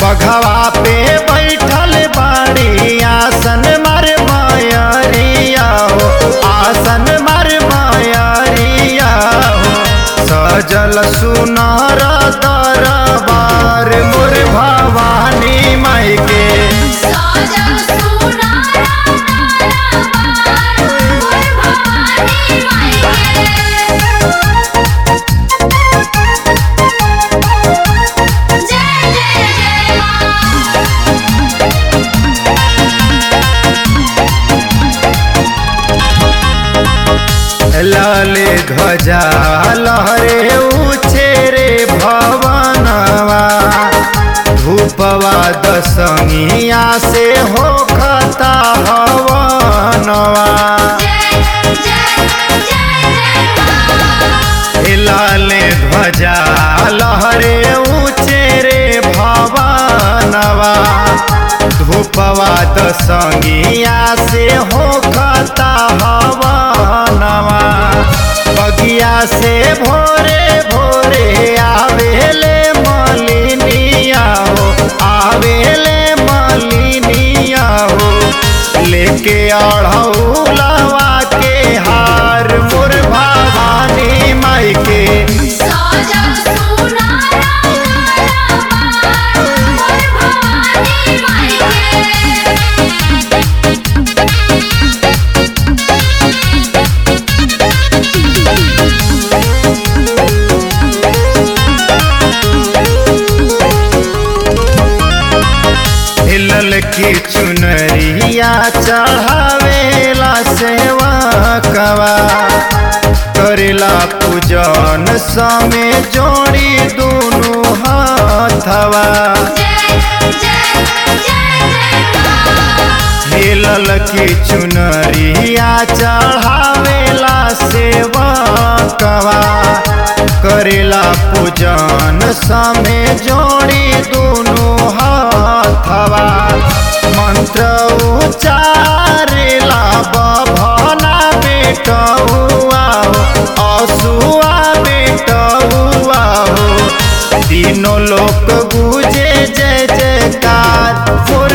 बघवा पे बैठल बाड़ी आसन मार मायरिया हो, आसन मार मायरिया हो। सजल सुनार दरबार मोर भवानी माई के, सजल सुनार दरबार मोर भवानी माई के। जय जय जय लाल ध्वजा लहरे ऊँचे रे भवनवा, धूपवा दशमिया से होखता हवनवा। जय जय जय लाल ध्वजा लहरे ऊँचे रे भवनवा, धूपवा दशमिया से होखता हवनवा। बगिया से भोरे भोरे आवेले मलिनिया हो, आवेले मलिनिया हो। लेके अढ़ौलवा के हार मोर भवानी माई के, सजल सुनार दरबार मोर भवानी माई के। हिलल की चुनरिया चढ़ावेला सेवा कवा, करेला पूजन समे जोड़ी दोनों हाथवा। जय जय जय हिलल की चुनरिया चढ़ावेला सेवा कवा, करेला पूजन समे जोड़ी दोनों हाथवा। मंत्र उच्चारेला बभना बेटौआ हो, असुआ बेटौआ हो। तीनों लोक गुजे जय जयकार।